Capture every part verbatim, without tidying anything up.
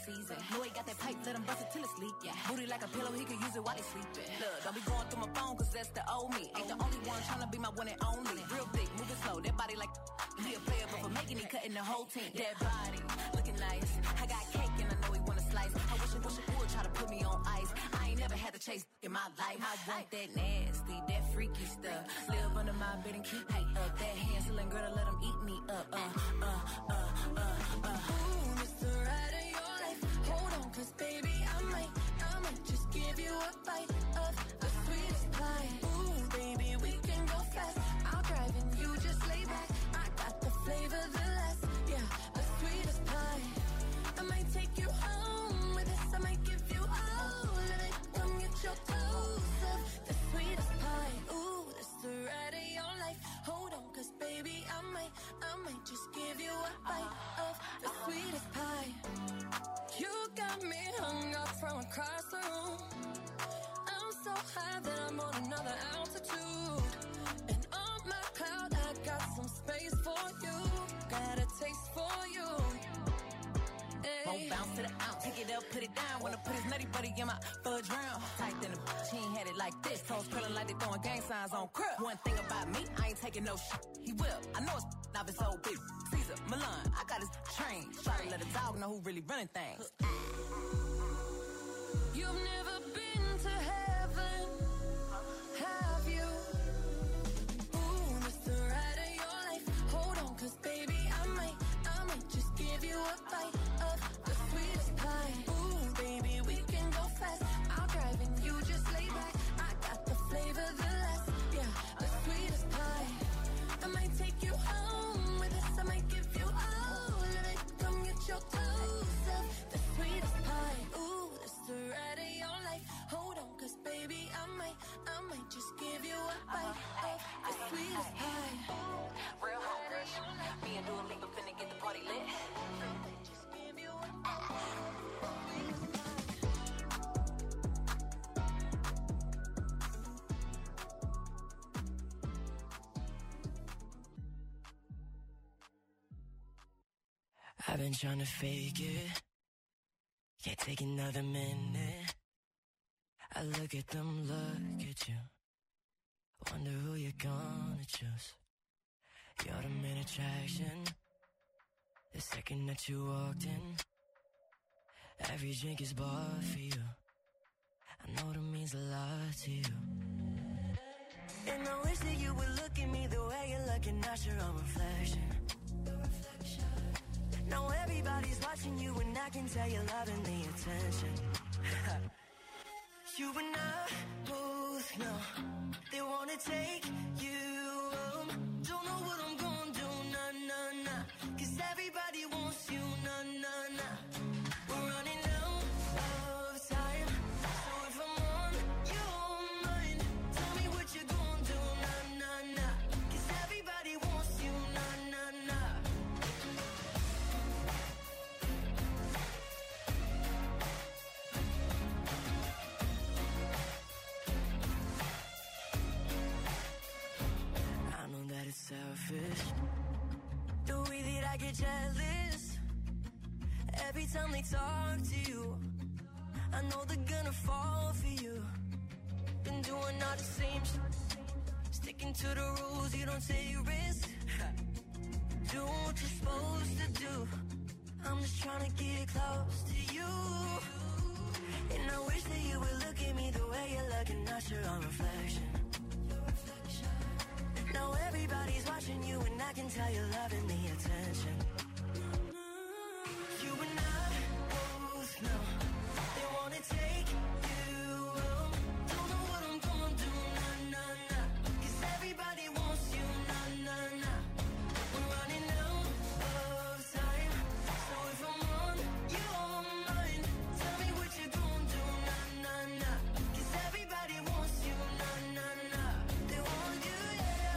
season. Know he got that pipe, let him bust it till it's leak. Yeah. Booty like a pillow, he could use it while he sleeping. Look, don't be going through my phone, cause that's the old me. Ain't the only one tryna be my one and only. Real thick, moving slow, that body like he a player, but for making it, cutting the whole team. That body, looking nice. I got cake and I know he wanna slice. I wish I wish I would try to put me on ice. I ain't never had to chase in my life. I want that nasty, that freaky stuff. Live under my bed and keep me up. That Hansel girl to let him eat me up. Uh, uh, uh, uh, uh. Ooh, it's the ride of your life. Hold on, cause baby, I might, I might just give you a bite of the sweetest pie. Ooh, baby, we can go fast. I'll drive and you just lay back. I got the flavor, the last, yeah, the sweetest pie. I might take you home with us. I might give you all of it. Come get your dose of the sweetest pie. Ooh, it's the ride of your life. Hold on, cause baby, I might, I might just give you a bite of the sweetest pie. You got me hung up from across the room. I'm so high that I'm on another altitude. And on my cloud, I got some space for you. Got a taste for you. Won't bounce to the ounce, pick it up, put it down. Wanna put his nutty buddy in my fudge round. Tight than a bitch, he ain't had it like this. Toes curling like they throwing gang signs on crib. One thing about me, I ain't taking no shit. He will, I know it's now it's so big. Caesar, Milan, I got his train. Try to let a dog know who really running things. You've never been to heaven, have you? Ooh, it's the ride of your life. Hold on, cause baby, I might, I might just give you a bite of the sweetest pie. Ooh, baby, we can go fast. I'll drive and you just lay back. I got the flavor, the last, yeah, the sweetest pie. I might take you home with us. I might give you all of it. Come get your dose of the sweetest pie. Ooh, it's the ride of your life. Hold on, cause baby, I might, I might just give you a bite of the sweetest pie. Real hot fresh. Me and Dua Lipa finna get the party lit. Just give you a bite. I've been trying to fake it. Can't take another minute. I look at them, look at you. Wonder who you're gonna choose. You're the main attraction. The second that you walked in, every drink is bought for you. I know that means a lot to you. And I wish that you would look at me the way you're looking at your own reflection. Now everybody's watching you and I can tell you're loving the attention. You and I both know they wanna take you home. Don't know what I'm gonna do, nah, nah, nah. Cause everybody wants you, nah, nah, nah. We're running out of time. So if I'm on your mind, tell me what you're gonna do, nah, nah, nah. Cause everybody wants you, nah, nah, nah. It's selfish, the way that I get jealous every time they talk to you. I know they're gonna fall for you. Been doing all the same shit, sticking to the rules, you don't take risks. Do what you're supposed to do. I'm just trying to get close to you. And I wish that you would look at me the way you're looking at your own reflection. Now everybody's watching you and I can tell you're loving the attention. You and I both know they wanna take you home. Don't know what I'm gonna do, nah, nah, nah. Cause everybody wants you, nah, nah, nah. We're running out of time. So if I'm on your mind, tell me what you're gonna do, nah, nah, nah. Cause everybody wants you, nah, nah, nah. They want you, yeah.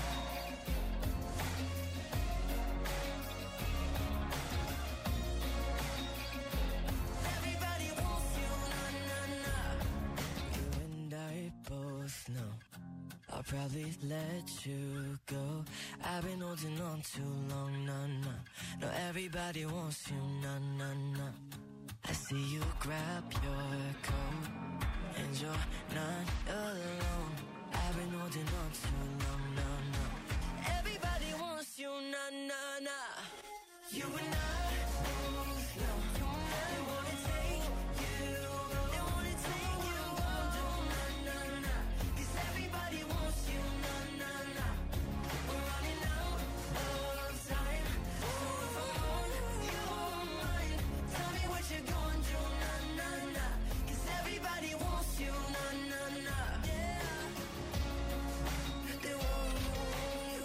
Everybody wants you, nah, nah, nah. You and I both know I'll probably let you go. I've been holding on too long, nah, nah. No, everybody wants you, nah, nah, nah. I see you grab your coat, and you're not alone. I've been holding on too long, no, no. Everybody wants you, nah, nah, nah. You and I both know they wanna take you, they wanna take you home, do nah, nah, nah. 'Cause everybody wants you, nah, nah, nah. We're running out of time. Ooh, on your mind. Tell me what you're gonna do, nah, nah, nah. 'Cause everybody wants you, nah, nah, nah. Yeah. They want you.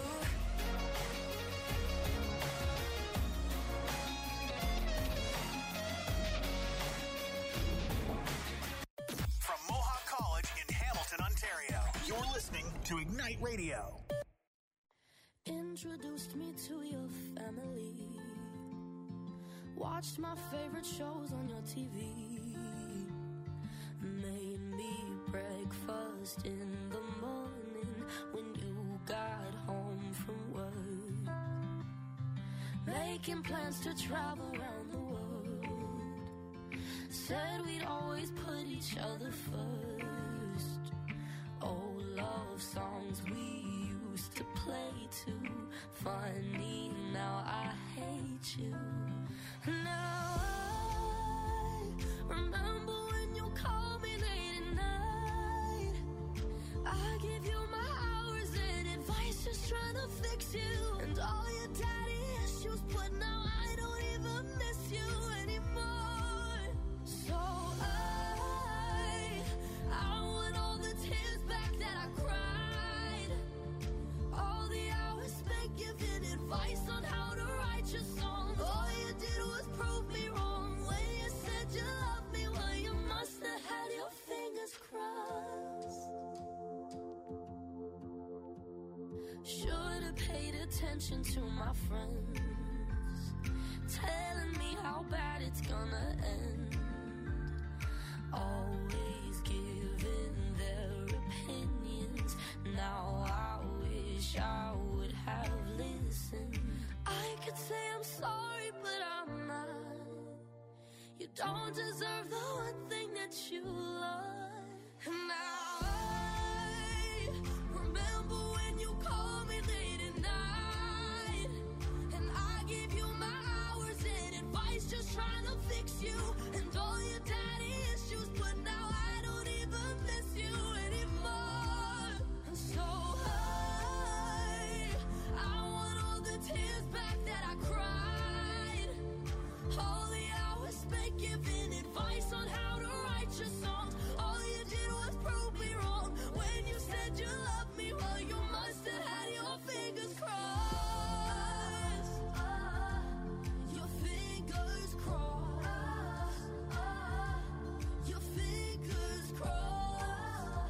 From Mohawk College in Hamilton, Ontario, you're listening to Ignite Radio. Introduced me to your family. Watched my favorite shows on your T V. Made me breakfast in the morning when you got home from work. Making plans to travel around the world. Said we'd always put each other first. Old love songs we used to play too. Funny, now I hate you. Now I remember when you called me late at night. I give you my hours and advice, just trying to fix you. And all your daddy issues, but now I don't even miss you anymore. So I, I want all the tears back that I cried. All the hours spent giving advice on how to write your songs. All you did was prove me wrong when you said you loved me. Well, you must have had your fingers crossed. Should have paid attention to my friends, telling me how bad it's gonna end. Always giving their opinions. Now I wish I would have listened. I could say I'm sorry, but I'm not. You don't deserve the one thing that you love. And now I remember when you called me late at night. And I gave you my hours and advice, just trying to fix you. And all your daddy issues, but now I don't even miss you anymore. So I, I want all the tears back that I cried. All the hours spent giving advice on how to write your songs. All you did was prove me wrong when you said you loved me. Well, you must have had your fingers crossed. Your fingers crossed. Your fingers crossed.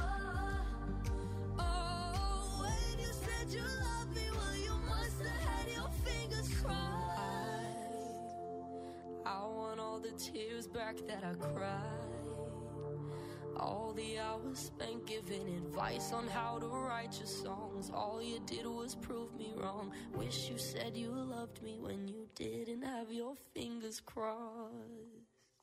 Oh, when you said you loved me, well, you must have had your fingers crossed. I want all the tears back that I cried. All the hours spent giving advice on how to write your songs. All you did was prove me wrong. Wish you said you loved me when you didn't have your fingers crossed.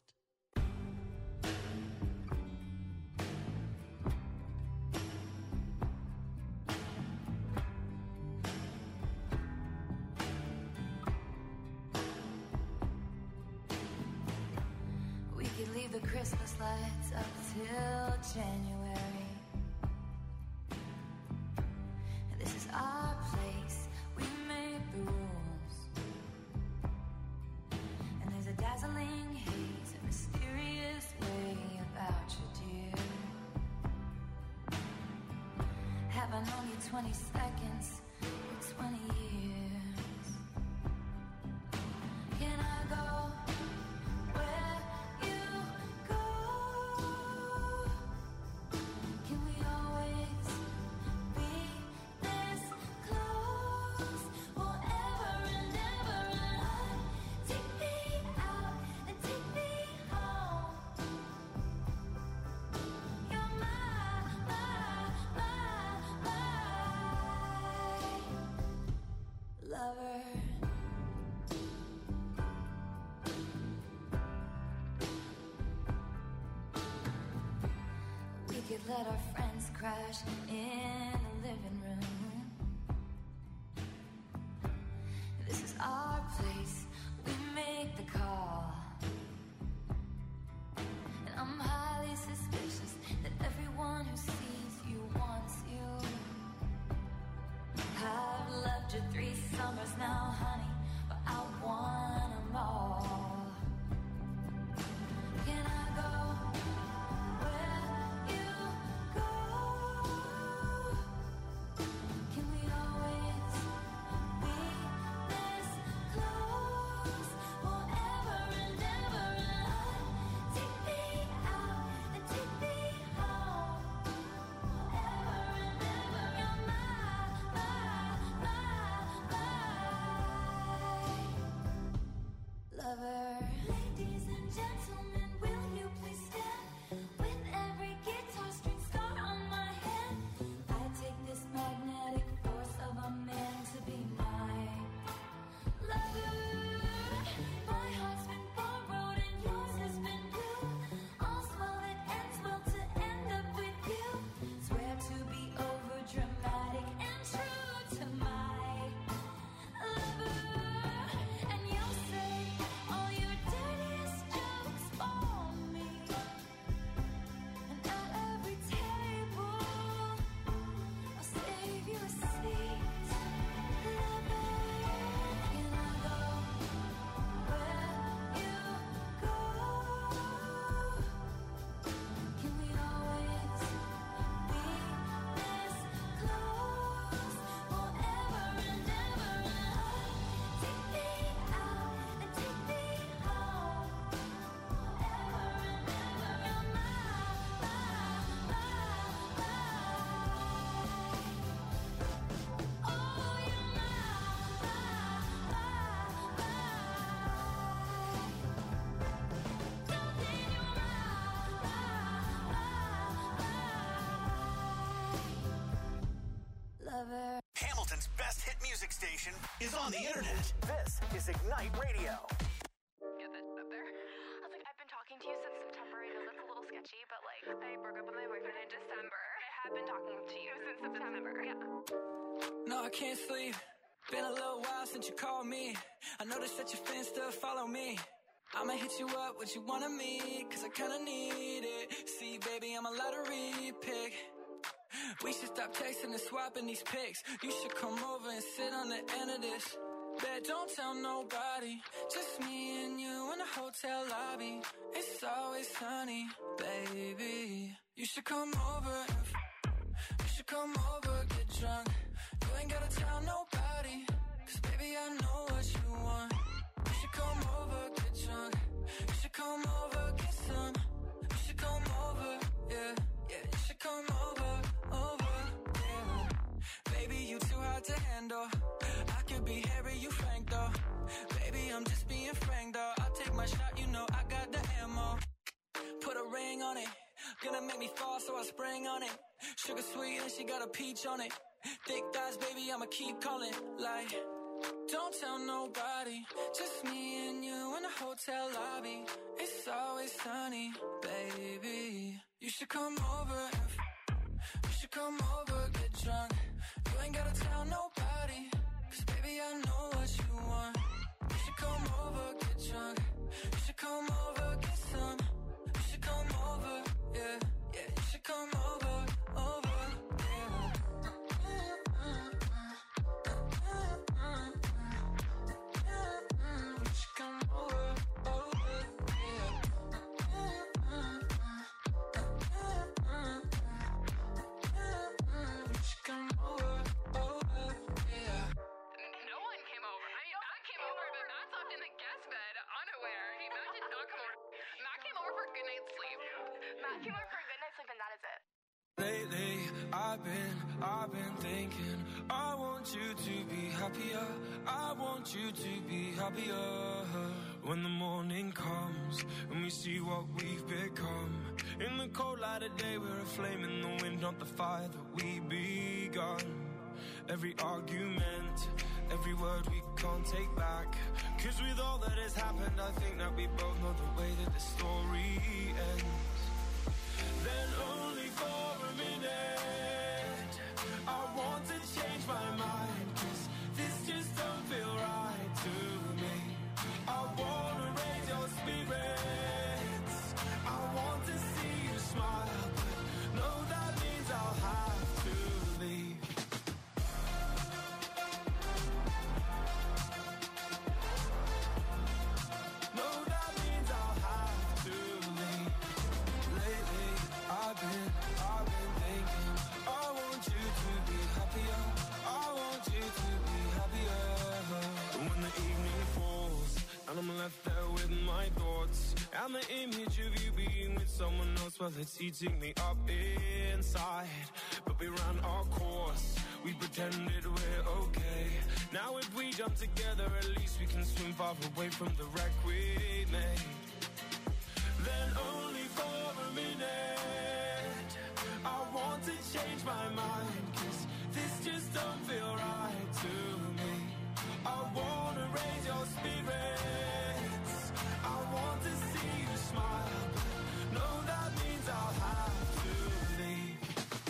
We could leave the Christmas lights up till January. This is our place, we made the rules. And there's a dazzling haze, a mysterious way about you, dear. Have I known you twenty seconds or twenty years? Can I go where you go? Can we always be this close? Forever and ever and on. Take me out and take me home. You're my, my, my, my could let our friends crash in the living room. This is our place, we make the call. And I'm highly suspicious that everyone who sees you wants you. I've loved you three summers now, honey, but I want them all. Can I go where you go? Can we always be this close? Forever and ever and on. Take me out and take me home. Forever and ever, you're my, my, my, my lover. Ladies and gentlemen, will you please stand? With every guitar string scar on my hand, I take this magnetic force of a man to be my lover. My heart's been borrowed and yours has been blue. All's well that ends well to end up with you. Swear to be over dramatic and true to my lover. And you'll say all your dirtiest jokes for me. And at every table, I'll save you a seat. Lover, can I go where you go? Can we always be this close? Forever and ever and on. Take me out and take me home. Forever and ever, you're my, my, my, my. Oh, you're my, my, my, my. Darling, you're my, my, my, my. Lover. Hamilton's best hit music station is on the internet. This is Ignite Radio. Get that up there. I was like, I've been talking to you since September. I know that's a little sketchy, but like, I broke up with my boyfriend in December. I have been talking to you since September. Yeah. No, I can't sleep. Been a little while since you called me. I noticed that your fans still follow me. I'ma hit you up, what you want of me, cause I kinda need it. See, baby, I'm a lottery pick. We should stop texting and swapping these pics. You should come over and sit on the end of this. Bet don't tell nobody, just me and you in the hotel lobby. It's always sunny, baby. You should come over and f- you should come over, get drunk. You ain't gotta tell nobody, cause baby I know what you want. You should come over, get drunk. You should come over, get some. You should come over, yeah, yeah. You should come over, over, yeah. Baby, you too hard to handle. I could be Harry, you Frank though. Baby, I'm just being frank though. I'll take my shot, you know I got the ammo. Put a ring on it, gonna make me fall, so I spring on it. Sugar sweet and she got a peach on it. Thick thighs, baby, I'ma keep calling. Like, don't tell nobody, just me and you in the hotel lobby. It's always sunny, baby. You should come over and f- you should come over, get drunk. You ain't gotta tell nobody, cause baby I know what you want. You should come over, get drunk. You should come over, get some. You should come over, yeah, yeah. You should come over, over, yeah. You should come over, over, yeah. You should come over, over, yeah. No one came over. I mean, Matt came over, but Matt slept in the guest bed, unaware. He Matt did not come over. Matt came over for a good night's sleep. Matt came over for a good night's sleep, and that is it. Lately, I've been, I've been thinking, I want you to be happier, I want you to be happier. When the morning comes, and we see what we've become. In the cold light of day, we're a flame in the wind, not the fire that we begun. Every argument, every word we can't take back. Cause with all that has happened, I think that we both know the way that the story ends. Then only for And the image of you being with someone else, well, it's eating me up inside. But we ran our course, we pretended we're okay. Now if we jump together, at least we can swim far away from the wreck we made. Then only for a minute, I want to change my mind, 'cause this just don't feel right to me. I wanna raise your spirits, I want to see you smile, but no, that means I'll have to leave.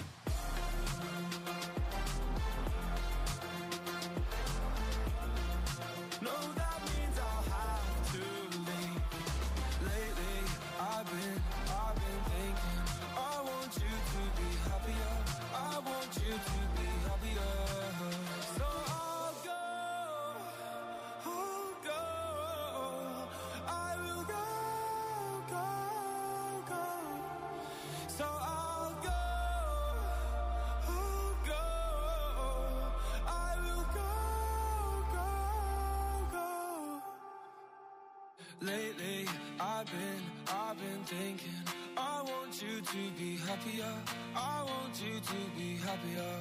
No, that means I'll have to leave. Lately, I've been, I've been thinking, I want you to be happier, I want you to be happier. So I'll go, I'll go, I will go, go, go. So I'll go, I'll go, I will go, go, go. Lately, I've been, I've been thinking, I want you to be happier, I want you to be happier.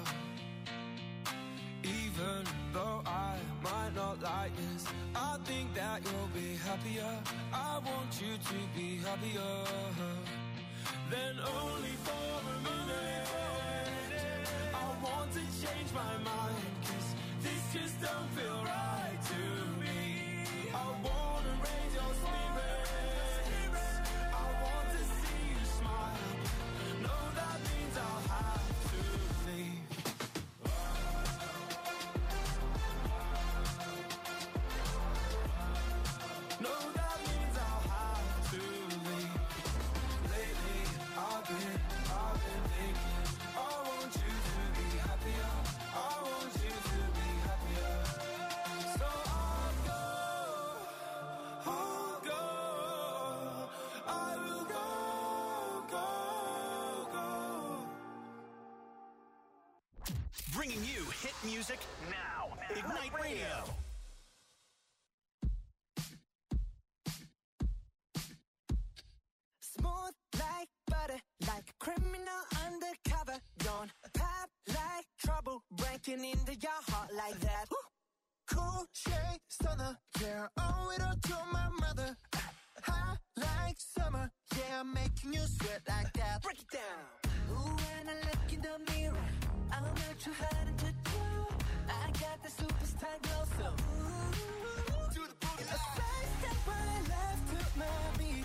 Even though I might not like this, I think that you'll be happier, I want you to be happier. Then only for a minute, I want to change my mind, 'cause this just don't feel right to me. I wanna raise your spirits, I want to see you smile. No, that means I'll have to leave. No, that means I'll have to leave. Lately, I've been, I've been thinking, I want you to be happier, I want you to be happier. So I'll go, I'll go, I will go, go, go. Bringing you hit music now. Ignite Radio. Smooth like butter, like a criminal undercover. Don't pop like trouble, breaking into your heart like that. Cool shade stunner, yeah, owe it all to my mother. Hot like summer, yeah, I'm making you sweat like that. Break it down. Ooh, when I look in the mirror, I'm not too hard to do. I got the superstar glow, so ooh, to the boogie line. A side step right left to my beat.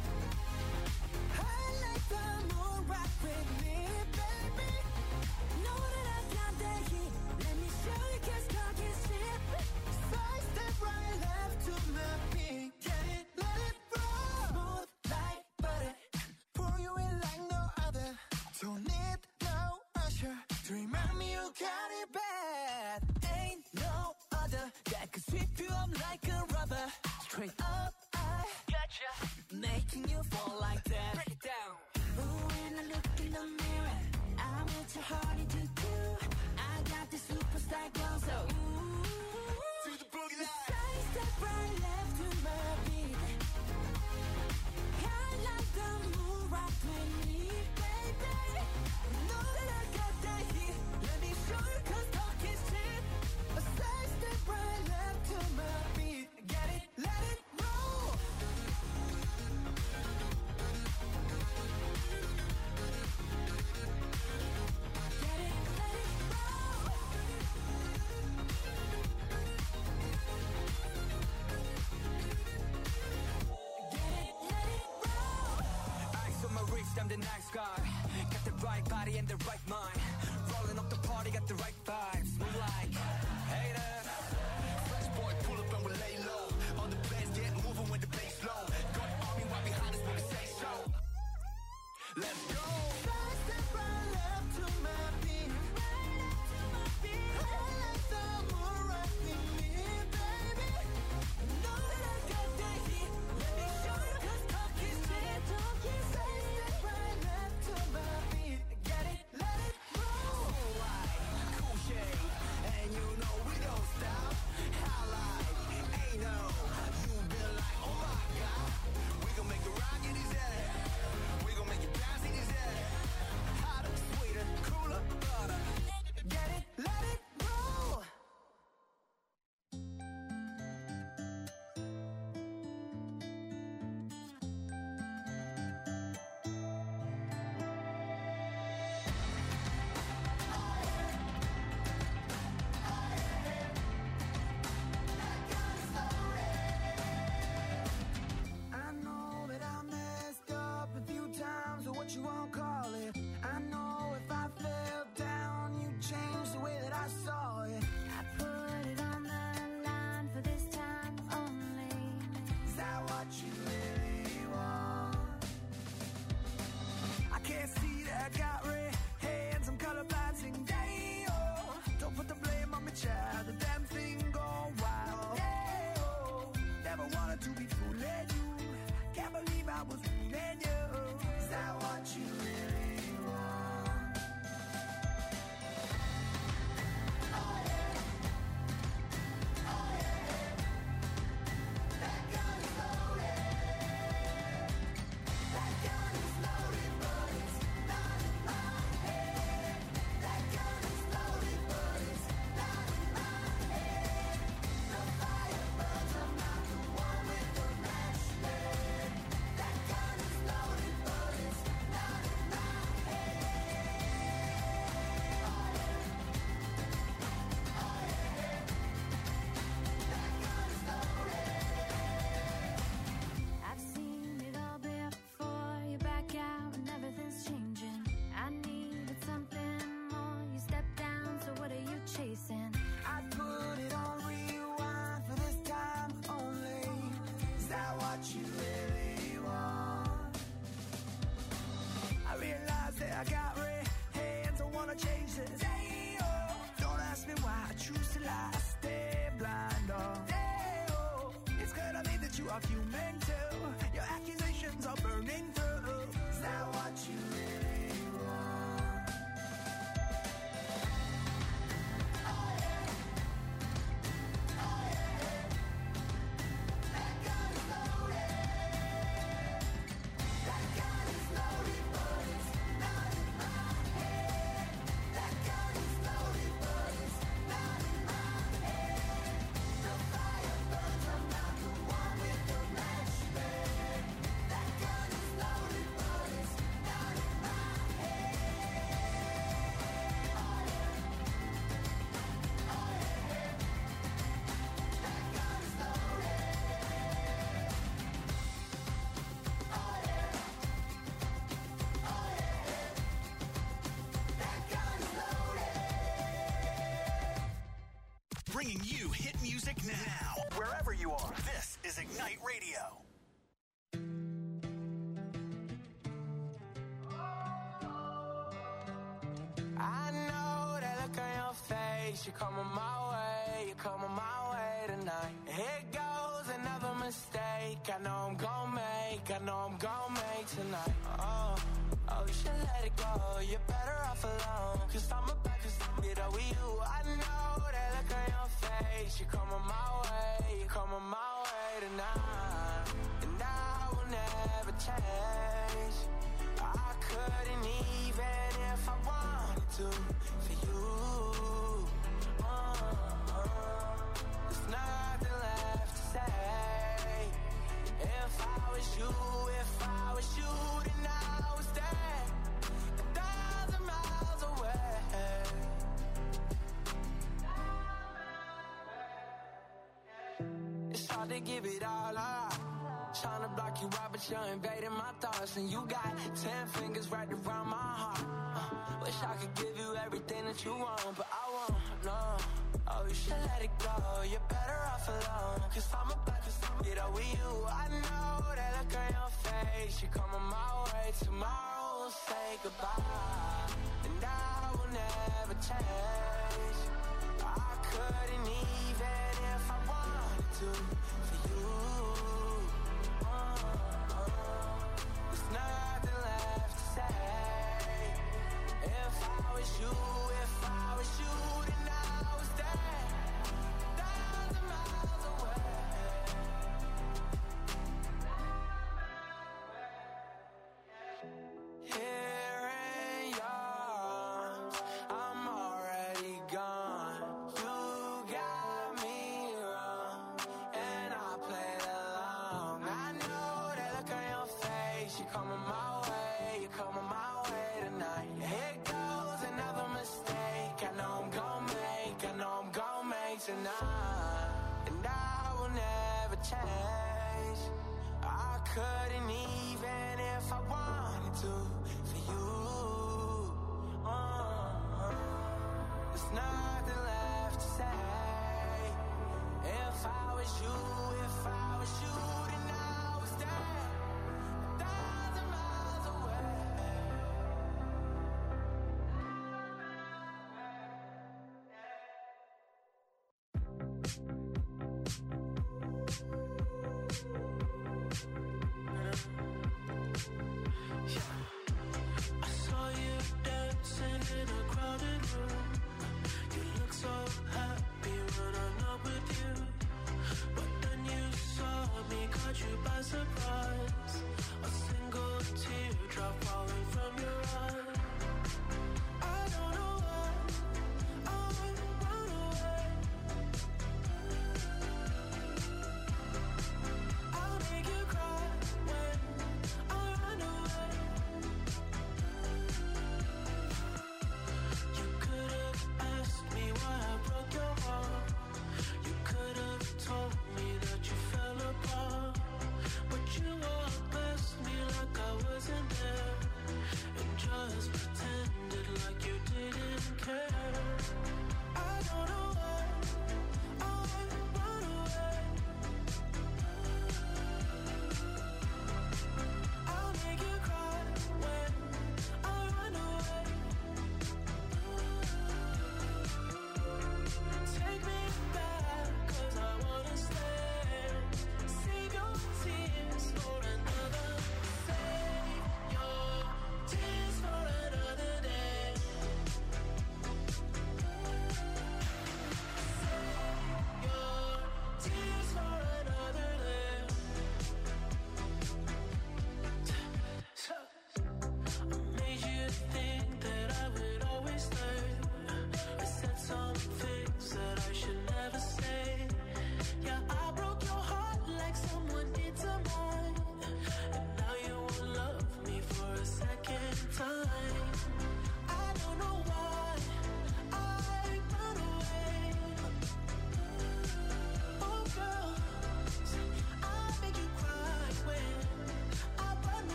I like the moon rock with me, baby. Know that I got that heat. Let me show you, 'cause talk is cheap. Side step right left to my beat. Get it, let it roll. Smooth like butter, pour you in like no other. Don't need no usher to remind me you got it bad. Ain't no other that could sweep you up like a rubber. Straight up, I gotcha, making you fall like that. Break it down. Ooh, when I look in the mirror, I'm what your heart to do. I got the superstar glow, so ooh, to the boogie line. Side step right left to my beat. I like the moon rock with me, baby. Know that I got that heat. Let me show you, 'cause talk is cheap. A side step right left to my beat. Get it, let it roll. Get it, let it roll. Get it, let it roll. Ice on my wrist, I'm the nice guy. Got the right body and the right mind. Rolling up the party, got the right vibes. Move like haters. Fresh boy, pull up and we lay low. On the bass, get moving with the bass low. Got the army right behind us when we say so. Let's go. Side step right left to my beat. Right up to my beat. I like the moon rock with me, baby. Know that I got that heat. Let me show you, 'cause talk is cheap. Talk is side step right left to my beat. Get it, let it roll. Alright, cool shade. And you know we don't stop. How like, ain't no. You been like, oh my God. We gon' make it bringing you hit music now. Wherever you are, this is Ignite Radio. I know that look on your face. You're coming my way, you're coming my way tonight. Here goes another mistake. I know I'm gon' make, I know I'm gon' make tonight. Oh, oh, you should let it go. You're better off alone. Cause I'm about to get over you. I know that look on your face. You're coming my way, you're coming my way tonight. And I will never change. I couldn't even if I wanted to for you. Uh, uh, there's nothing left to say. If I was you, if I was you, then I would stay a thousand miles away. It's hard to give it all up. Trying to block you out, but you're invading my thoughts. And you got ten fingers right around my heart. uh, Wish I could give you everything that you want, but I won't, no. Oh, you should let it go. You're better off alone. Cause I'm about to get over you. I know that look on your face. You're coming my way. Tomorrow we'll say goodbye. And I will never change. I couldn't even if I wanted to for you. There's nothing left to say. If I was you, if I was you, then I would stay a thousand miles away. Here in your arms, I'm already gone. You got me wrong, and I played along. I know that look on your face. You're coming my way, you're coming my way tonight. Here goes another mistake.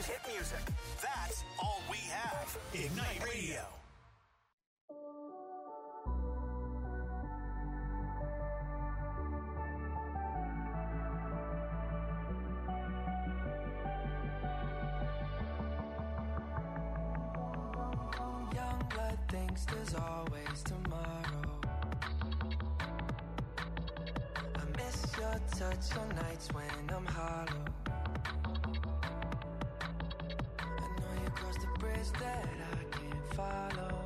choose hit music. That's all we have. Ignite Radio. Young blood thinks there's always tomorrow. I miss your touch on nights when I'm hollow. Cross the bridge that I can't follow.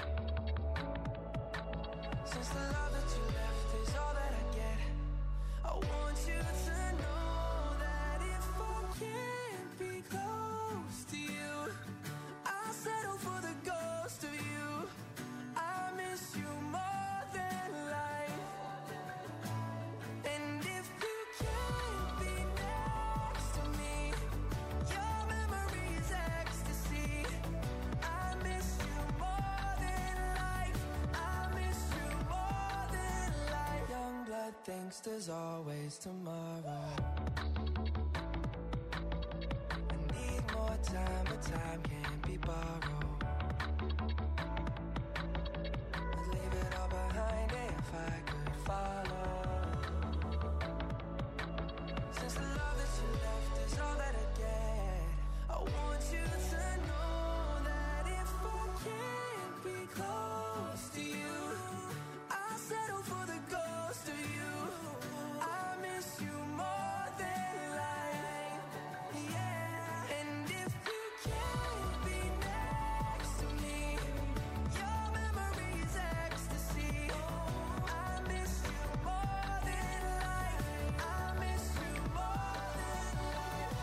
Since the love that you left is all that I get, I want you to know that if I can't be close to you, I'll settle for the ghost of you. I miss you more than life. And if you can't be next to me, your memory is ecstasy. I miss you more than life. I miss you more than life. Young blood thinks there's always tomorrow. I need more time, but time can't be borrowed. I'd leave it all behind if I could follow. Since the love that you left is all that I get, I want you to know that if I can't be close to you, I'll settle for the ghost of you. I miss you more than life, yeah. And if you can't be next to me, your memory is ecstasy. I miss you more than life. I miss you more than life.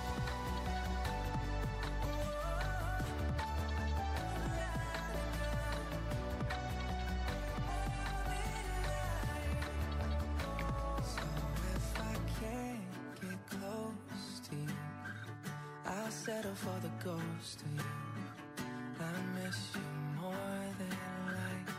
So if I can't get close to you, I'll settle for the ghost of you. I miss you more than life.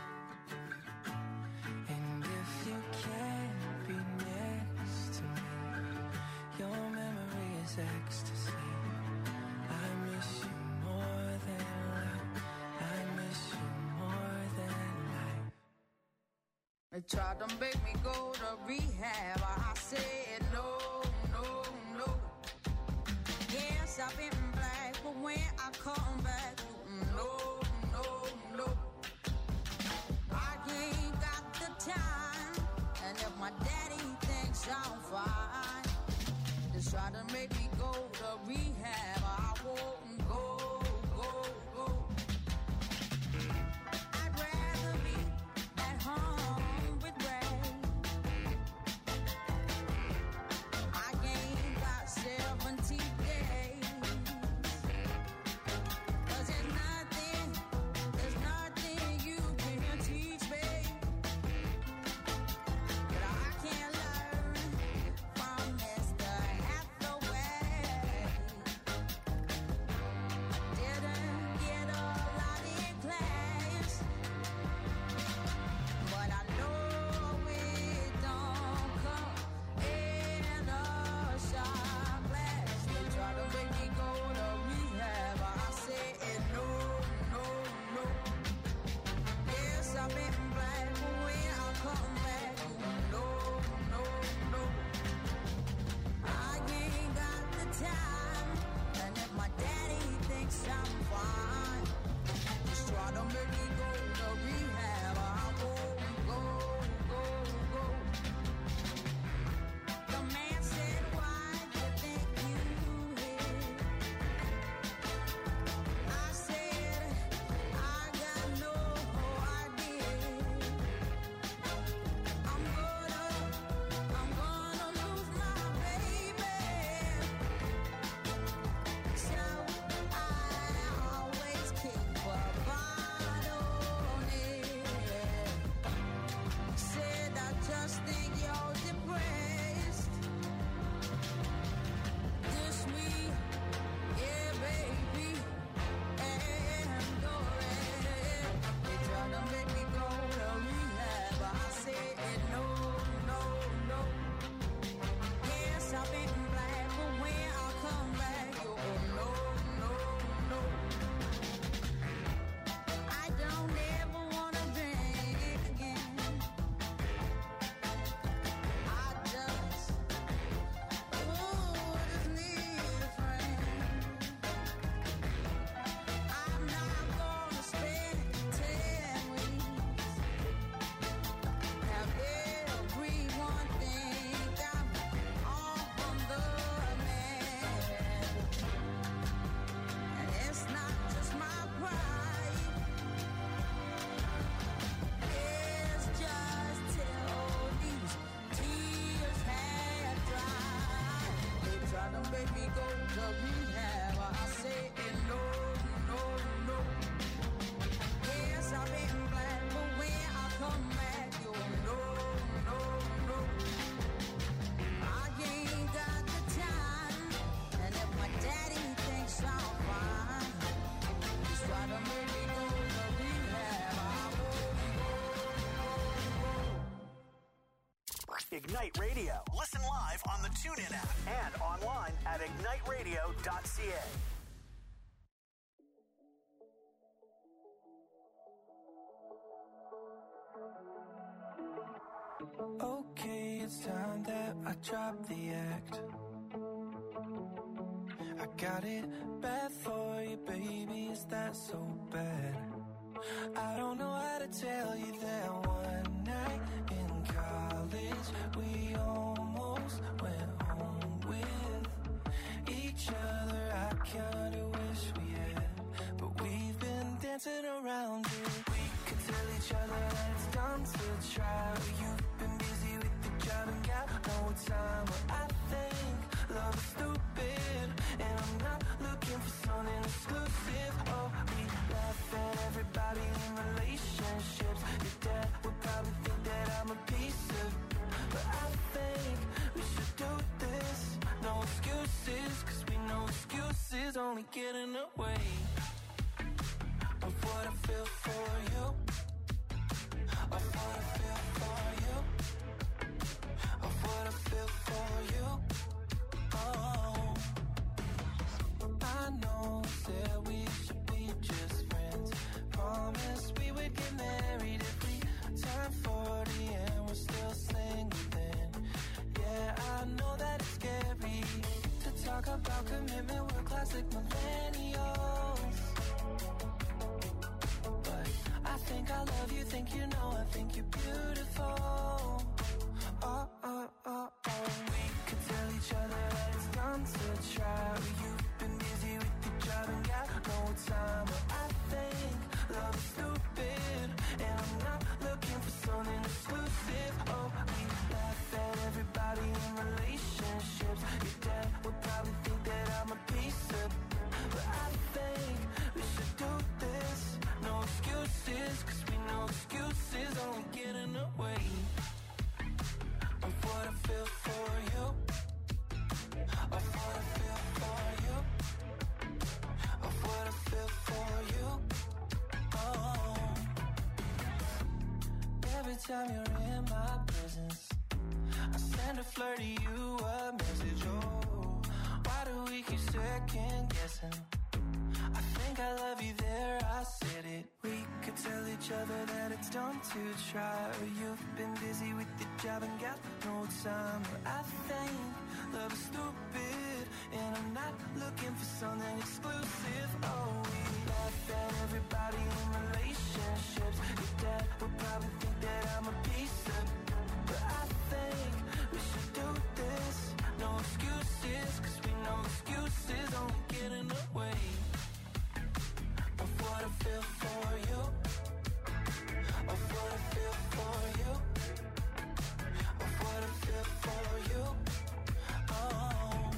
And if you can't be next to me, your memory is ecstasy. I miss you more than life. I miss you more than life. They tried to make me go to rehab. I said no, no, no. Yes, I've been black, but when I come back, no, no, no. I ain't got the time, and if my daddy thinks I'm fine, they try to make me go to rehab. I won't go, go, go. I'd rather be at home with Ray. I ain't got seventy days, 'cause there's nothing Ignite Radio. Listen live on the TuneIn app and online at ignite radio dot c a. Okay, it's time that I drop the act. I got it bad for you, baby, is that so bad? I don't know how to tell you that one night in college we almost went home with each other. I kinda wish we had, but we've been dancing around it. We could tell each other that it's dumb to try, but you've been busy with the job and got no time. But I think love is stupid, and I'm not looking for something exclusive. Oh, we laugh at everybody in relationships. Your dad would probably think that I'm a piece of, but I think we should do this. No excuses, cause we know excuses only get in the way of what I feel for you, of what I feel for you, of what I feel for you. Oh, I know that we should be just friends. Promise we would get married if we turn forty and we're still single then. Yeah, I know that it's scary to talk about commitment, we're classic millennials. But I think I love you, think you know, I think you're beautiful. Oh, oh, oh, oh. We could tell each other that it's dumb to try, but you've been busy with your job and got no time. But I think love is stupid, and I'm not looking for something exclusive. Oh, we laugh at everybody in relationships. Your dad would probably think that I'm a piece of, but I think we should do this. No excuses, cause we know excuses only get in the way of what I feel for you, of what I feel for you, of what I feel for you. Oh, every time you're in my presence, I send a flirt to you a message. Oh, why do we keep second guessing? I think I love you there, I said it. We could tell each other that it's dumb to try, or you've been busy with the job and got no time. But I think love is stupid, and I'm not looking for something exclusive. Oh, we laugh at everybody in relationships. Your dad would probably think that I'm a piece of, but I think we should do this. No excuses, cause we know excuses only get in the way of what I feel for you, of what I feel for you, of what I feel for you. Oh,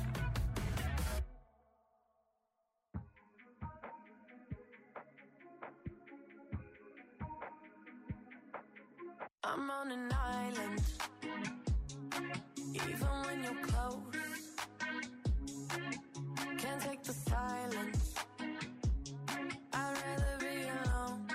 I'm on an island, even when you're close. Can't take the silence, I'd rather be alone.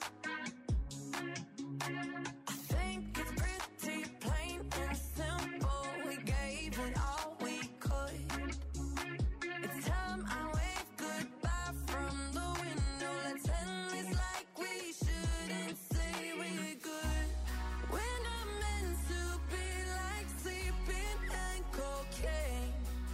I think it's pretty plain and simple. We gave it all we could. It's time I wave goodbye from the window. Let's end this like we shouldn't say we're good. We're not meant to be like sleeping and cocaine.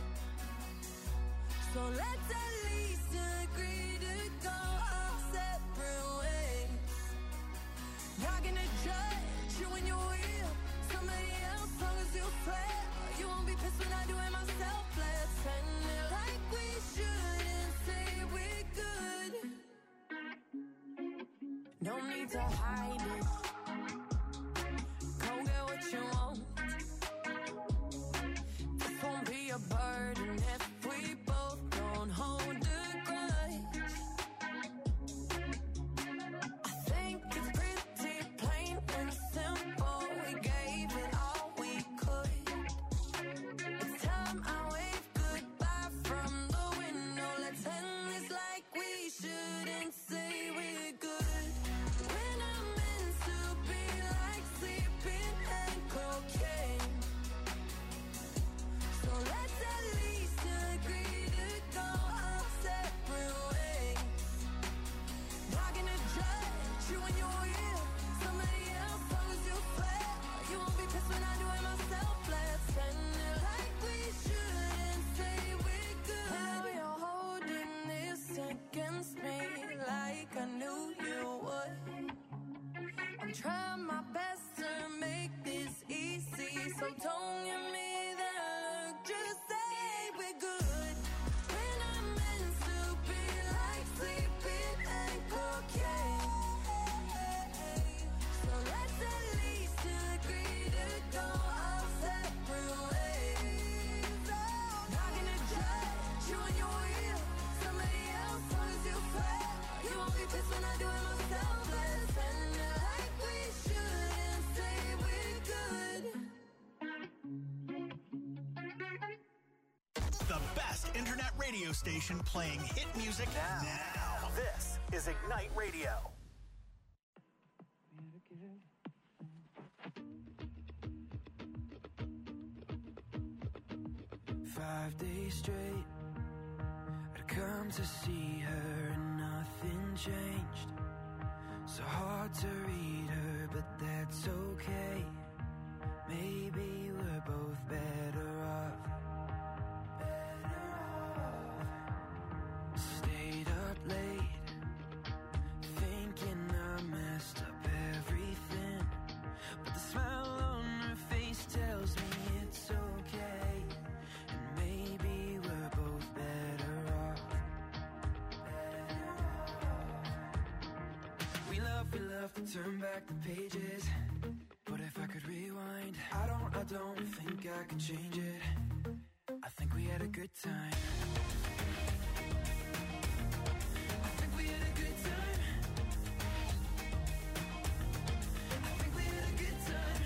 So let's at least agree to go our separate ways. Not gonna judge you when you're with somebody else, long as you swear you won't be pissed when I do it myself. Let's end it like we shouldn't say we're good. No need to hide it. Go get what you want. This won't be a burden if we both don't hold a grudge. I think it's pretty plain and simple. We gave it all we could. It's time I wave goodbye from the window. Let's end this like we shouldn't say we're good. We're not meant to be like sleeping and cocaine. your wheel. Somebody else, long as you swear. You won't be pissed when I do it myself. Let's spend it like we should and say we're good. How you're holding this against me like I knew you would. I'm trying my best to make this easy, so don't give me that look. Just say we're good. When I'm meant to be like sleeping and cocaine. So let's at least agree to go our separate ways. Not gonna judge you and your wheel. Somebody else, long as you swear. You won't be pissed when I do it myself. Let's spend it like we should and say we're good. The best internet radio station playing hit music now. now. This is Ignite Radio. Five days straight, I'd come to see her and nothing changed. So hard to read her, but that's okay. Maybe we're both better off. Better off. Stayed up late, thinking I messed up everything. But the smile on her face tells me it's okay. And maybe we're both better off. Better off. We love, we love to turn back the pages. But if I could rewind, I don't, I don't think I could change it. I think we had a good time. I think we had a good time. I think we had a good time.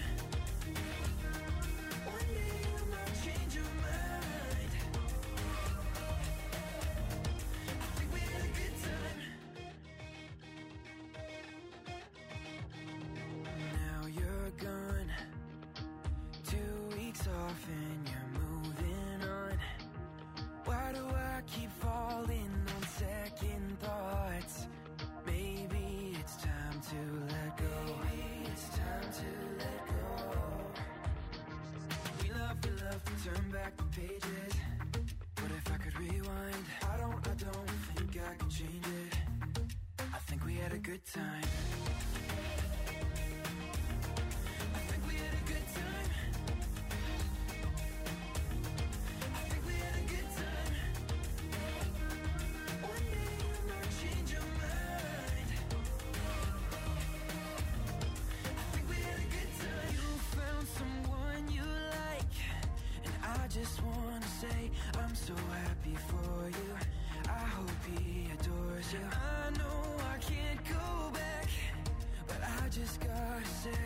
One day you might change your mind. I think we had a good time. Now you're gone, two weeks off and you're moving on. Why do I keep falling on second thoughts? Maybe it's time to let go. Maybe it's time to let go. We love, we love to turn back the pages. But if I could rewind, I don't, I don't think I could change it. I think we had a good time. I think we had a good time. I think we had a good time. One day you might change your mind. I think we had a good time. You found someone you like, and I just wanna say I'm so happy for you. I hope he adores you. I know I can't go back, but I just gotta say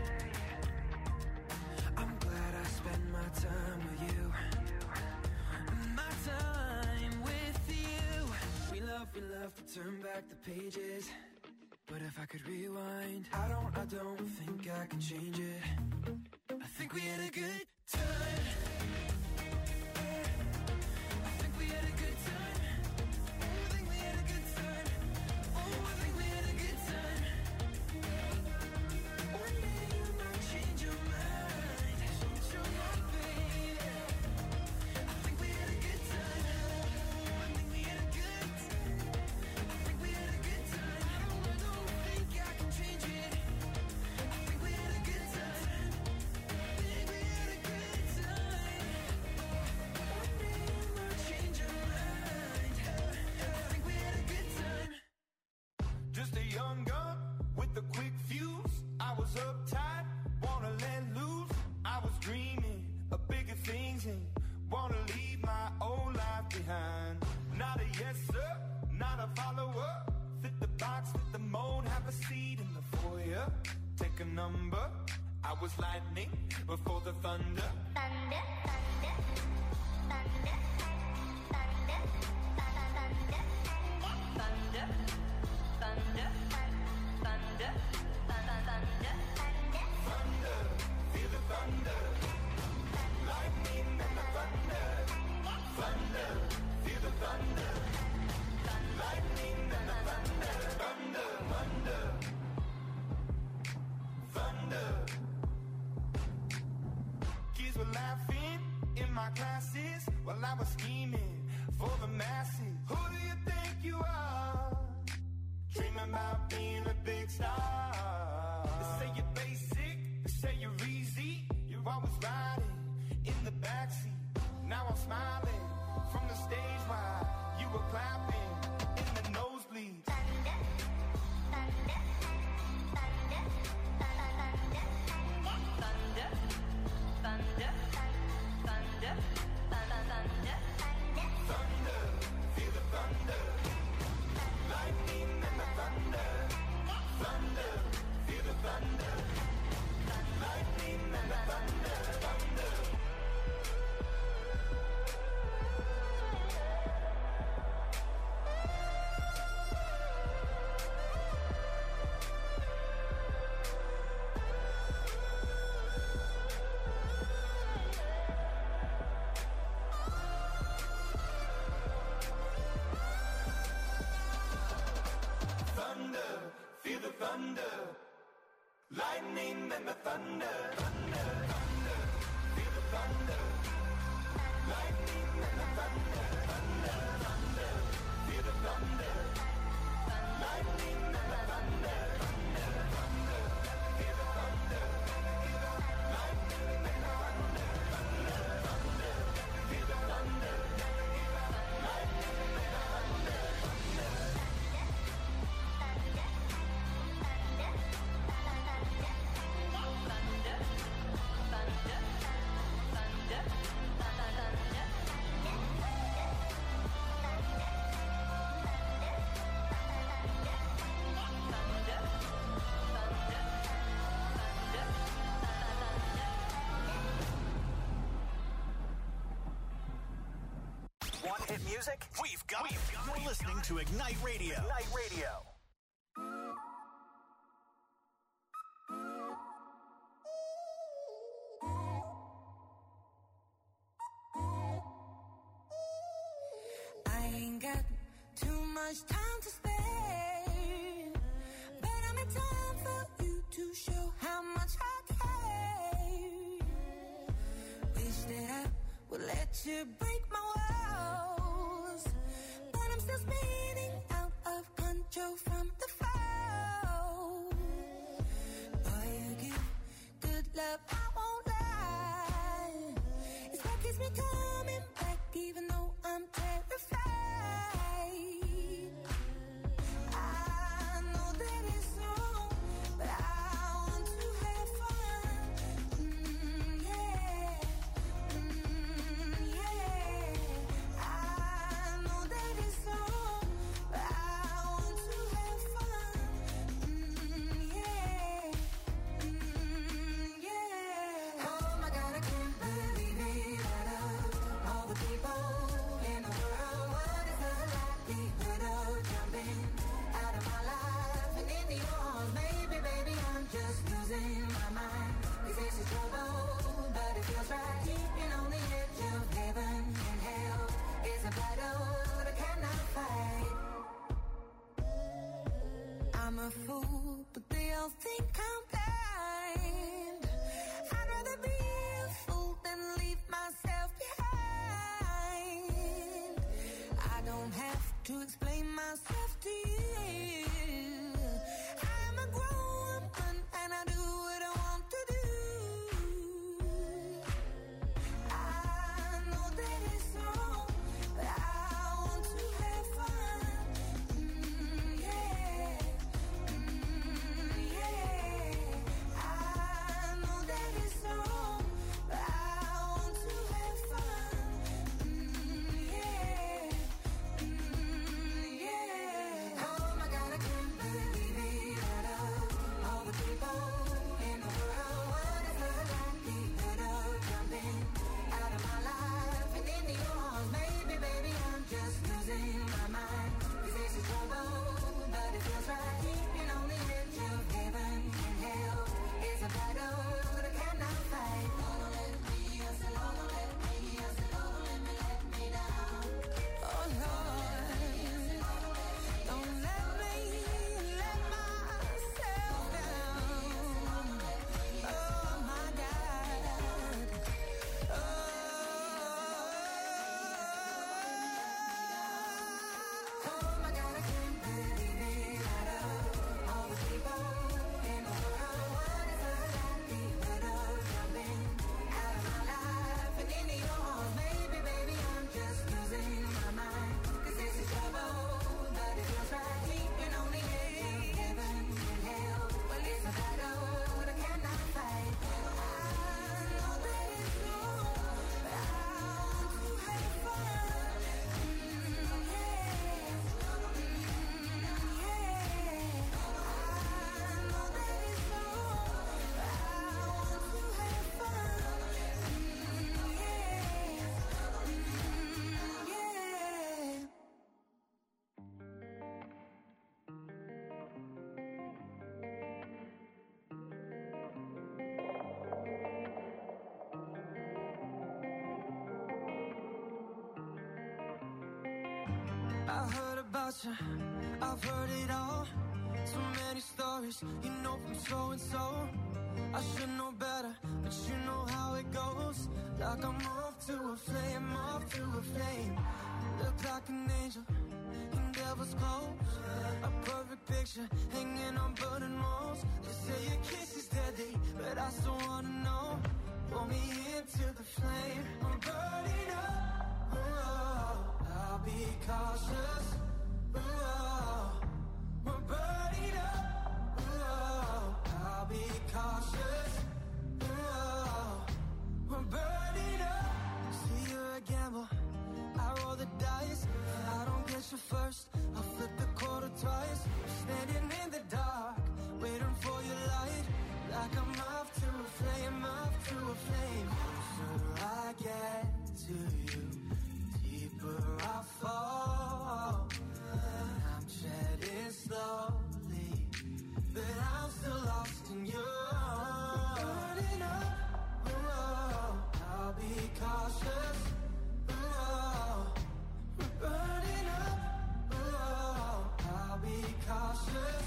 I'm glad I spent my time with you. My time with you. We love, we love to turn back the pages. But if I could rewind, I don't, I don't think I can change it. I think we had a good time. I think we had a good time. Oh, I think we had a good time. Oh, I think we had a good time. One day you might change your mind. Change your mind, baby. I think we had a good time. Oh, I think we had a good time. I think we had a good time. I don't, I don't think I can change it. I think we had a good time. I think we had a good time. One day you might change your mind. I think we had a good time. Just a young gun with a quick fuse. I was uptight, wanna let loose. I was dreaming of bigger things and wanna leave my old life behind. Not a yes sir, not a follower. Fit the box, fit the mold, have a seat in the foyer. Take a number. I was lightning before the thunder. Thunder, thunder, thunder, thunder, thunder, thunder, thunder, thunder, thunder, Thunder, feel the thunder. Lightning and the thunder. Thunder, feel the thunder. Lightning and the thunder. Thunder, thunder. laughing in my classes while I was scheming for the masses. Who do you think you are? Dreaming about being a big star. They say you're basic, they say you're easy. You're always riding in the backseat. Now I'm smiling from the stage while you were clapping in the nosebleeds. Thunder, thunder, thunder, thunder, thunder, thunder, thunder, thunder, thunder, feel the thunder, lightning and the thunder, thunder, feel the thunder, lightning and the thunder, thunder. Feel the thunder, lightning and the thunder, thunder, thunder. Feel the thunder, lightning and the thunder, thunder, thunder. Feel the thunder, lightning and the thunder, thunder, thunder. Feel the thunder, lightning and the thunder, thunder, thunder. Feel the thunder, lightning and the thunder, thunder. Want hit music? We've got it. You're listening to Ignite Radio. Ignite Radio. I ain't got too much time to spare, but I'm in time for you to show how much I care. Wish that I would let you break my walls, but I'm still spinning out of control from the fall. Boy, you give good love, I won't lie. It's what keeps me coming back even though I'm terrified. I know that it's wrong, but I want to have fun. Mm, yeah, mm, yeah. I know that it's wrong, but I want to have fun. Mm, yeah, mm, yeah. Oh my God, I can't believe it. Out of all the people in the world, what is the likelihood of jumping out of my life and into yours? Maybe, baby, I'm just losing my mind. Cause this is trouble, but it feels right. Keeping on the edge of heaven and hell is a battle that I cannot fight. I'm a fool, but they all think I'm blind. I'd rather be a fool than leave myself behind. I don't have to explain myself to you. I'm a grown woman and I do what I want to do. I know that it's wrong, but I want to have fun. Mm, yeah, mm, yeah. about you, I've heard it all. So many stories, you know, from so and so. I should know better, but you know how it goes. Like I'm off to a flame, off to a flame. Look like an angel in devil's clothes. A perfect picture hanging on burning walls. They say your kiss is deadly, but I still wanna know. Pull me into the flame, I'm burning up. Oh, I'll be cautious. Oh, we're burning up. Oh, I'll be cautious. Oh, we're burning up. See, you're a gamble, I roll the dice. I don't get you first, I'll flip the quarter twice. Standing in the dark, waiting for your light. Like I'm off to a flame, off to a flame. Sooner I get to you, deeper I fall. I'm shedding slowly, but I'm still lost in you. Burning up, oh, I'll be cautious. Oh, we're burning up, oh, I'll be cautious.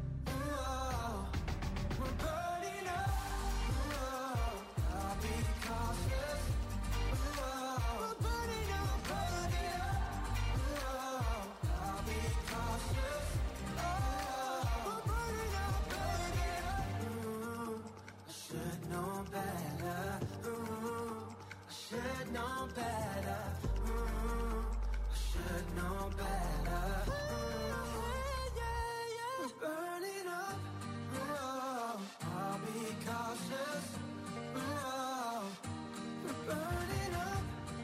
Oh, we're burning up, oh, I'll be cautious. Oh, we're burning up, burning up, oh, I'll be cautious. Oh, we're burning up, burning up. Ooh, I should know better. Ooh, I should know better. Ooh, I should know better. Ooh, yeah, yeah. We're burning up. Ooh, I'll be cautious. Ooh, we're burning up.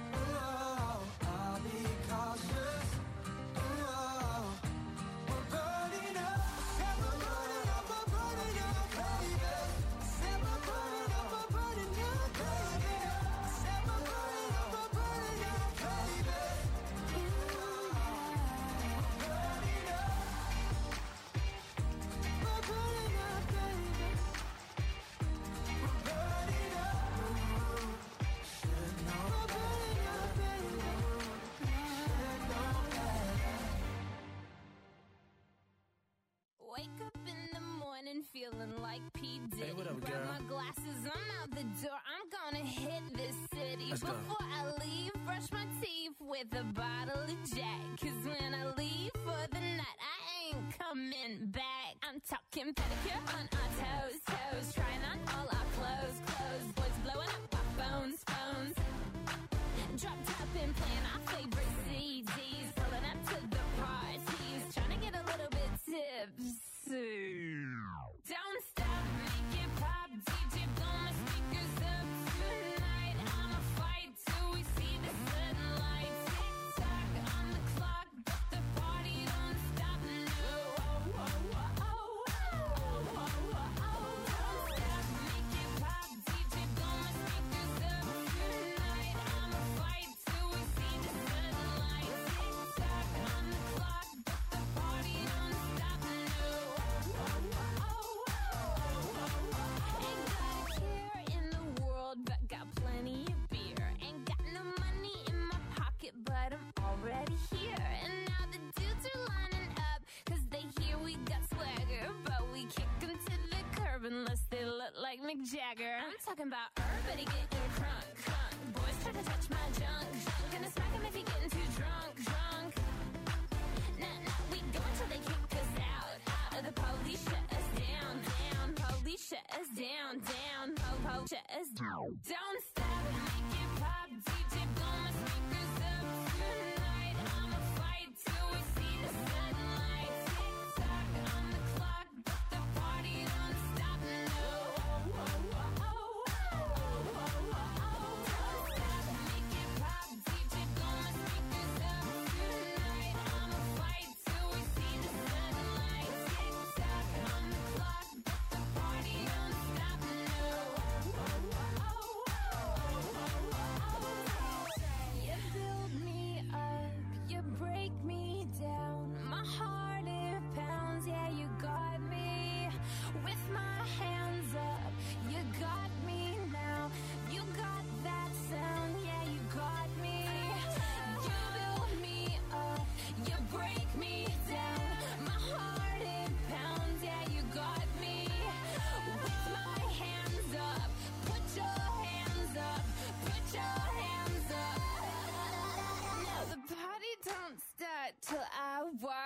Ooh, I'll be cautious. Ooh, we're burning up. Said we're burning up, we're burning up, baby. Said we're burning up, we're burning up, baby. Said we're burning up, we're burning up, baby. Ooh, we're burning up. We're burning up, baby. We're burning up. Ooh, should know. We're burning up, baby. Should know better. Wake up in the morning feeling like P. Diddy. Hey, what up, Grab girl? my glasses, I'm out the door. I'm gonna hit this city. Let's go. Before I leave, brush my teeth with a bottle of Jack. Cause when I leave for the night, I ain't coming back. I'm talking pedicure on our toes, toes. Trying on all our clothes, clothes. Boys blowing up our phones, phones. Drop top and playing our favorite C Ds. Pulling up to the parties. Trying to get a little bit tipsy. Don't stop, make it pop. D J blow my speakers up tonight. I'ma fight till we see the sunlight. Tick tock on the clock, but the party don't stop. No, oh, oh, oh, oh, oh, oh, oh, oh. Don't stop, make it pop. D J blow my speakers up tonight. I'ma fight till we see the sunlight. Tick tock on the clock, but the party don't stop. No, oh, oh, oh, oh, oh, oh, oh. Ain't got a care in the world, but got plenty of beer. Ain't got no money in my pocket, but I'm already here. And now the dudes are lining up, cause they hear we got swagger. But we kick 'em to the curb unless they look like Mick Jagger. I'm talking about everybody getting crunk, crunk. Boys try to touch my junk, junk. Gonna smack 'em if you're getting too drunk, drunk. Nah, nah, we go until they kick us out, out. Or the police shut us down, down. Police shut us down, down. Po, po, shut us down. Don't stop, make it pop. D J blow my speakers up tonight. I'ma fight till we see the sunlight. Tick tock on the clock, but the party don't stop. No, oh, oh, oh, oh, oh, oh, oh, oh. Don't stop, make it pop. D J blow my speakers up tonight. I'ma fight till we see the sunlight. Tick tock on the clock, but the party don't stop. No, oh, oh, oh, oh, oh, oh, oh.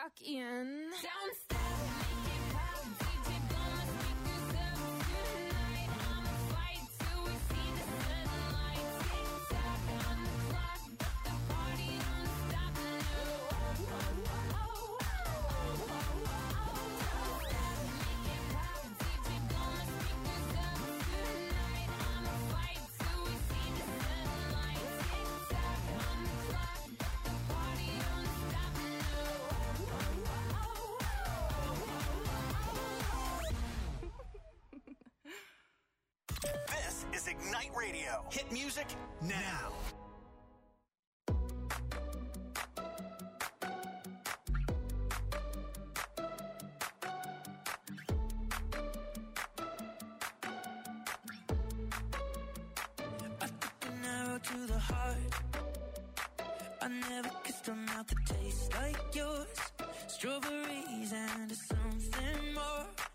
talking. Don't stop, make it pop. D J, blow my speakers up tonight. I'ma fight till we see the sunlight. Tick tock on the clock, but the party don't stop. No. Oh, oh, oh, oh, oh, oh, oh. Don't stop, make it pop. D J, blow my speakers up tonight. I'ma fight till we see the sunlight. Tick tock on the clock, but the party don't stop. No. This is Ignite Radio. Hit music now. An arrow to the heart. I never kissed a mouth that tastes like yours. Strawberries and something more.